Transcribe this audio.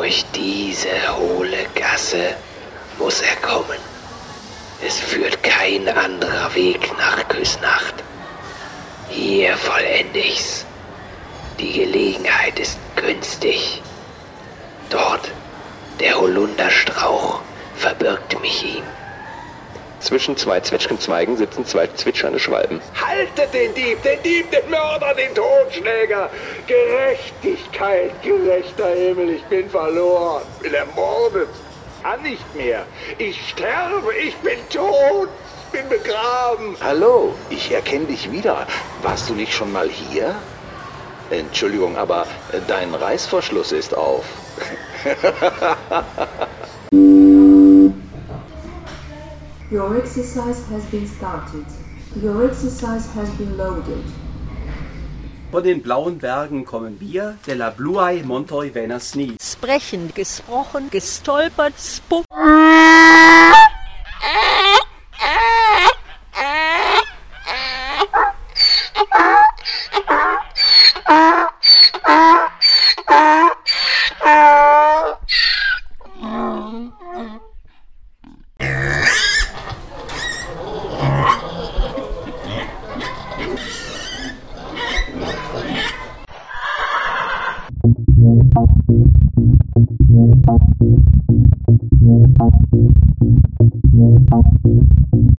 Durch diese hohle Gasse muss er kommen. Es führt kein anderer Weg nach Küsnacht. Hier vollende ich's. Die Gelegenheit ist günstig. Dort, der Holunderstrauch, verbirgt mich ihm. Zwischen zwei Zwetschgenzweigen sitzen zwei zwitschernde Schwalben. Haltet den Dieb, den Mörder, den Totschläger! Gerechtigkeit, gerechter Himmel, ich bin verloren, bin ermordet. Kann nicht mehr. Ich sterbe, ich bin tot, bin begraben. Hallo, ich erkenne dich wieder. Warst du nicht schon mal hier? Entschuldigung, aber dein Reißverschluss ist auf. Your exercise has been started. Your exercise has been loaded. Von den blauen Bergen kommen wir, de la Bluae Montoi Venasni. Sprechen, gesprochen, gestolpert, spuck.